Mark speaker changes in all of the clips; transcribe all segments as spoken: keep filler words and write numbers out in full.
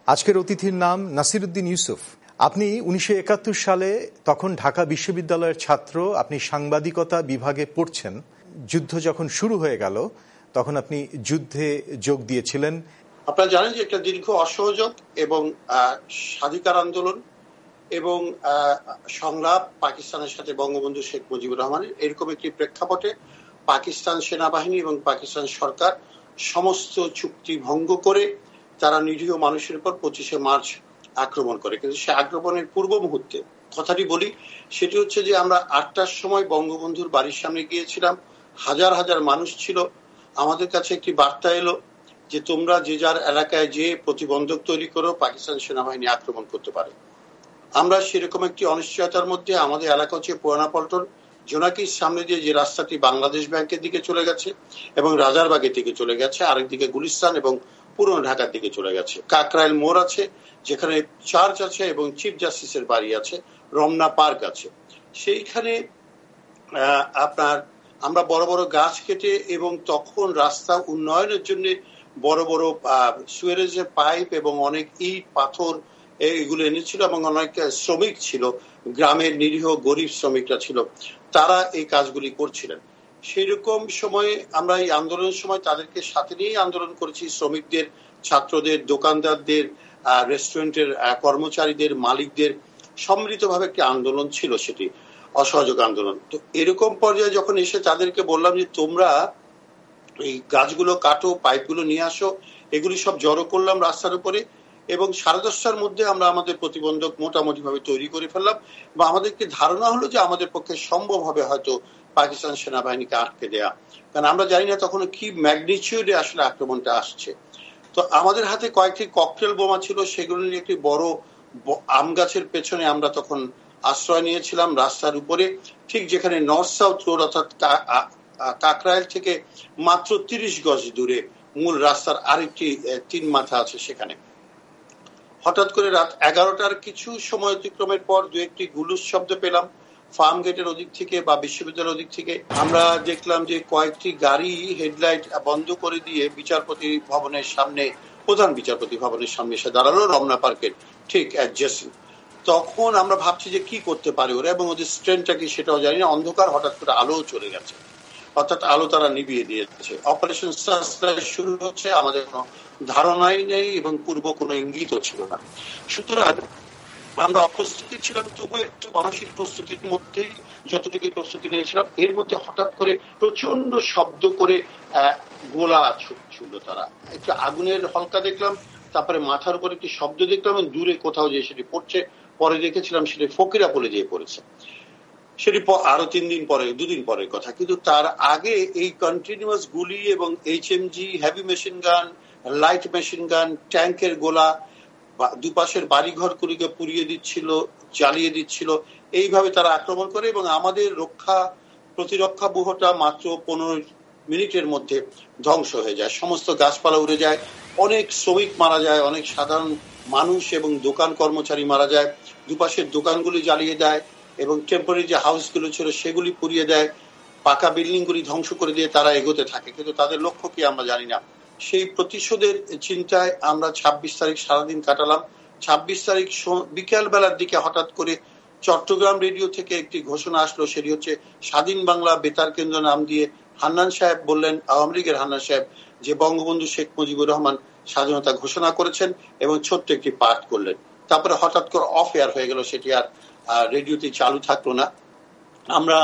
Speaker 1: আজকের অতিথির নাম নাসিরউদ্দিন ইউসুফ। আপনি উনিশশো একাত্তর সালে তখন ঢাকা বিশ্ববিদ্যালয়ের ছাত্র, আপনি সাংবাদিকতা বিভাগে পড়ছেন। যুদ্ধ যখন শুরু হয়ে গেল তখন আপনি যুদ্ধে যোগ দিয়েছিলেন।
Speaker 2: আপনারা জানেন যে একটা দীর্ঘ অসহযোগ এবং স্বাধিকার আন্দোলন এবং সংলাপ পাকিস্তানের সাথে বঙ্গবন্ধু শেখ মুজিবুর রহমানের, এরকম একটি প্রেক্ষাপটে পাকিস্তান সেনাবাহিনী এবং পাকিস্তান সরকার সমস্ত চুক্তি ভঙ্গ করে তারা নিরীহ মানুষের উপর পঁচিশে মার্চ আক্রমণ করে। কিন্তু সে আক্রমণের পূর্ব মুহূর্তে কথাটি বলি, সেটি হচ্ছে যে আমরা আটটার সময় বঙ্গবন্ধুর বাড়ির সামনে গিয়েছিলাম। হাজার হাজার মানুষ ছিল। আমাদের কাছে একটি বার্তা এলো যে তোমরা যে যার এলাকায় যে প্রতিবন্ধক তৈরি করো, পাকিস্তান সেনাবাহিনী আক্রমণ করতে পারে। আমরা সেরকম একটি অনিশ্চয়তার মধ্যে, আমাদের এলাকা হচ্ছে পুরানা পল্টন, জোনাকির সামনে দিয়ে যে রাস্তাটি বাংলাদেশ ব্যাংকের দিকে চলে গেছে এবং রাজারবাগের দিকে চলে গেছে, আরেকদিকে গুলিস্তান এবং পুরনো ঢাকার দিকে চলে গেছে। কাকরাইল মোড় আছে যেখানে চার্চ আছে এবং চিফ জাস্টিসের বাড়ি আছে, রমনা পার্ক আছে। সেইখানে আপনার আমরা বড় বড় গাছ কেটে এবং তখন রাস্তা উন্নয়নের জন্য বড় বড় সুয়েরেজের পাইপ এবং অনেক ইট পাথর এগুলো এনেছিল এবং অনেক শ্রমিক ছিল, গ্রামের নিরীহ গরিব শ্রমিকরা ছিল, তারা এই কাজগুলি করছিলেন। সেরকম সময়ে আমরা এই আন্দোলনের সময় তাদেরকে সাথে নিয়েই আন্দোলন করেছি। শ্রমিকদের, ছাত্রদের, দোকানদারদের, রেস্টুরেন্টের কর্মচারীদের, মালিকদের সম্মিলিতভাবে একটি আন্দোলন ছিল, সেটি অসহযোগ আন্দোলন। তো এরকম পর্যায়ে যখন এসে তাদেরকে বললাম যে তোমরা এই গাছগুলো কাটো, পাইপগুলো নিয়ে আসো, এগুলি সব জড়ো করলাম রাস্তার উপরে এবং সাড়ে দশটার মধ্যে আমরা আমাদের প্রতিবন্ধক মোটামুটি ভাবে তৈরি করে ফেললাম। বা আমাদেরকে ধারণা হলো যে আমাদের পক্ষে সম্ভব হবে হয়তো পাকিস্তান সেনাবাহিনীকে আটকে দেয়া, কারণ আমরা জানি না তখন কি ম্যাগনিটিউডে আসলে আক্রমণটা আসছে। তো আমাদের হাতে কয়েকটি ককটেল বোমা ছিল, সেগুলো নিয়ে একটি বড় আম গাছের পেছনে আমরা তখন আশ্রয় নিয়েছিলাম রাস্তার উপরে, ঠিক যেখানে নর্থ সাউথ রোড অর্থাৎ কাকরাইল থেকে মাত্র তিরিশ গজ দূরে মূল রাস্তার আরেকটি তিন মাথা আছে সেখানে। হঠাৎ করে রাত এগারোটার কিছু সময় অতিক্রমের পর দু একটি গুলুস শব্দ পেলাম ফার্ম গেটের ওদিক থেকে বা বিশ্ববিদ্যালয়ের ওদিক থেকে। আমরা দেখলাম যে কয়েকটি গাড়ি হেডলাইট বন্ধ করে দিয়ে বিচারপতি ভবনের সামনে, প্রধান বিচারপতি ভবনের সামনে এসে দাঁড়ালো, রমনা পার্কের ঠিক অ্যাডজেসেন্ট। তখন আমরা ভাবছি যে কি করতে পারে ওরা এবং ওদের স্ট্রেন্থটা কি সেটাও জানি না। অন্ধকার, হঠাৎ করে আলো চলে গেছে, অর্থাৎ আলো তারা নিভিয়ে দিয়েছে। অপারেশন সার্চলাইট শুরু হচ্ছে, আমাদের কোনো ধারণাই নেই এবং পূর্ব কোনো ইঙ্গিতও ছিল না। সুতরাং আমরা অপ্রস্তুতি ছিলাম, তবু একটু মানসিক প্রস্তুতির মধ্যেই যতটুকু প্রস্তুতি নিয়েছিলাম, এর মধ্যে হঠাৎ করে প্রচন্ড শব্দ করে গোলা ছুটছিল তারা। একটু আগুনের হলকা দেখলাম, তারপরে মাথার উপর একটি শব্দ দেখলাম এবং দূরে কোথাও যে সেটি পড়ছে। পরে দেখেছিলাম সেটি ফকিরাপুলে যেয়ে পড়েছে। সেটি আরো তিন দিন পরে, দুদিন পরের কথা। কিন্তু তার আগে এই কন্টিনিউয়াস গুলি এবং H M G, heavy machine gun, light machine gun, ট্যাঙ্কের গোলা দুপাশের বাড়িঘরগুলিকে পুড়িয়ে দিচ্ছিল, জ্বালিয়ে দিচ্ছিল। এইভাবে তারা আক্রমণ করে এবং আমাদের রক্ষা প্রতিরক্ষা ব্যুহটা মাত্র পনেরো মিনিটের মধ্যে ধ্বংস হয়ে যায়। সমস্ত গাছপালা উড়ে যায়, অনেক শ্রমিক মারা যায়, অনেক সাধারণ মানুষ এবং দোকান কর্মচারী মারা যায়। দুপাশের দোকানগুলি জ্বালিয়ে দেয় এবং টেম্পোরারি যে হাউসগুলো ছিল সেগুলি পুড়িয়ে দেয়। পাকা বিল্ডিংগুলি ধ্বংস করে দিয়ে তারা এগোতে থাকে, কিন্তু তাদের লক্ষ্য কি আমরা জানি না। সেই প্রতিশোধের চিন্তায় আমরা ছাব্বিশ তারিখ সারাদিন কাটালাম। ছাব্বিশ তারিখ বিকেল বেলার দিকে হঠাৎ করে চট্টগ্রাম রেডিও থেকে একটি ঘোষণা আসলো, সেটি হচ্ছে স্বাধীন বাংলা বেতার কেন্দ্র নাম দিয়ে হান্নান সাহেব বললেন, আওয়ামী লীগের হান্নান সাহেব, যে বঙ্গবন্ধু শেখ মুজিবুর রহমান স্বাধীনতা ঘোষণা করেছেন এবং ছোট্ট একটি পাঠ করলেন। তারপরে হঠাৎ করে অফ এয়ার হয়ে গেল, সেটি আর রেডিওতে চালু থাকলো না। আমরা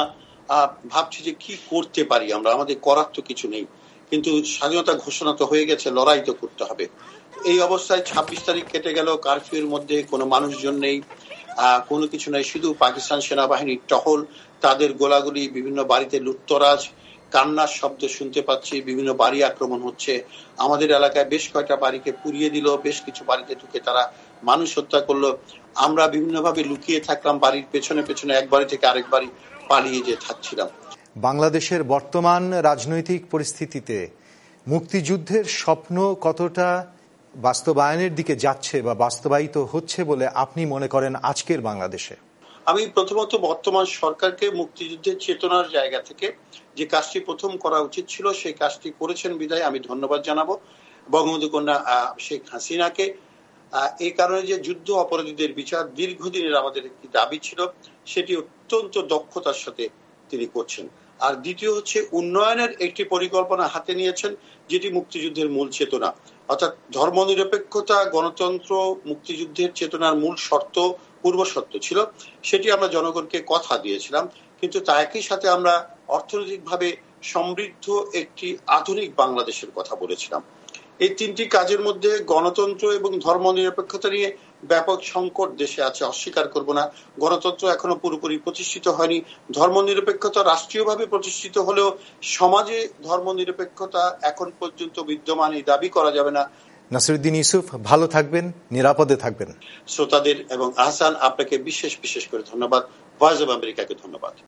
Speaker 2: ভাবছি যে কি করতে পারি আমরা, আমাদের করার তো কিছু নেই, কিন্তু স্বাধীনতা ঘোষণা তো হয়ে গেছে, লড়াই তো করতে হবে। এই অবস্থায় ছাব্বিশ তারিখ কেটে গেল, কারফিউর মধ্যে কোনো মানুষজন নেই, আহ কোনো কিছু নেই, শুধু পাকিস্তান সেনাবাহিনীর টহল, তাদের গোলাগুলি, বিভিন্ন বাড়িতে লুটতরাজ, কান্নার শব্দ শুনতে পাচ্ছি, বিভিন্ন বাড়ি আক্রমণ হচ্ছে। আমাদের এলাকায় বেশ কয়েকটা বাড়িকে পুড়িয়ে দিল, বেশ কিছু বাড়িতে ঢুকে তারা মানুষ হত্যা করলো। আমরা বিভিন্নভাবে লুকিয়ে থাকলাম বাড়ির পেছনে পেছনে, এক বাড়ি থেকে আরেক বাড়ি পালিয়ে যে থাকছিলাম।
Speaker 1: বাংলাদেশের বর্তমান রাজনৈতিক পরিস্থিতিতে মুক্তিযুদ্ধের স্বপ্ন কতটা বাস্তবায়নের দিকে যাচ্ছে বা বাস্তবায়িত হচ্ছে বলে আপনি মনে করেন আজকের বাংলাদেশে?
Speaker 2: আমি প্রথমত বর্তমান সরকারকে মুক্তিযুদ্ধের চেতনার জায়গা থেকে যে কাজটি প্রথম করা উচিত ছিল সেই কাজটি করেছেন বিধায় আমি ধন্যবাদ জানাবো। বঙ্গবন্ধু কন্যা শেখ হাসিনাকে এই কারণে যে যুদ্ধ অপরাধীদের বিচার দীর্ঘদিনের আমাদের একটি দাবি ছিল, সেটি অত্যন্ত দক্ষতার সাথে তিনি করছেন। আর দ্বিতীয় হচ্ছে উন্নয়নের একটি পরিকল্পনা হাতে নিয়েছেন, যেটি মুক্তিযুদ্ধের মূল চেতনা, অর্থাৎ ধর্মনিরপেক্ষতা, গণতন্ত্র মুক্তিযুদ্ধের চেতনার মূল শর্ত, পূর্ব শর্ত ছিল। সেটি আমরা জনগণকে কথা দিয়েছিলাম, কিন্তু তা একই সাথে আমরা অর্থনৈতিকভাবে সমৃদ্ধ একটি আধুনিক বাংলাদেশের কথা বলেছিলাম। এই তিনটি কাজের মধ্যে গণতন্ত্র এবং ধর্মনিরপেক্ষতা নিয়ে ব্যাপক সংকট দেশে আছে, অস্বীকার করব না। গণতন্ত্র এখনো পুরোপুরি প্রতিষ্ঠিত হয়নি। ধর্মনিরপেক্ষতা রাষ্ট্রীয়ভাবে প্রতিষ্ঠিত হলেও সমাজে ধর্মনিরপেক্ষতা এখন পর্যন্ত বিদ্যমান, এই দাবি করা যাবে না।
Speaker 1: নাসিরউদ্দিন ইউসুফ, ভালো থাকবেন, নিরাপদে থাকবেন।
Speaker 2: শ্রোতাদের এবং আহসান আপনাকে বিশেষ বিশেষ করে ধন্যবাদ, ভয়েস অব আমেরিকাকে ধন্যবাদ।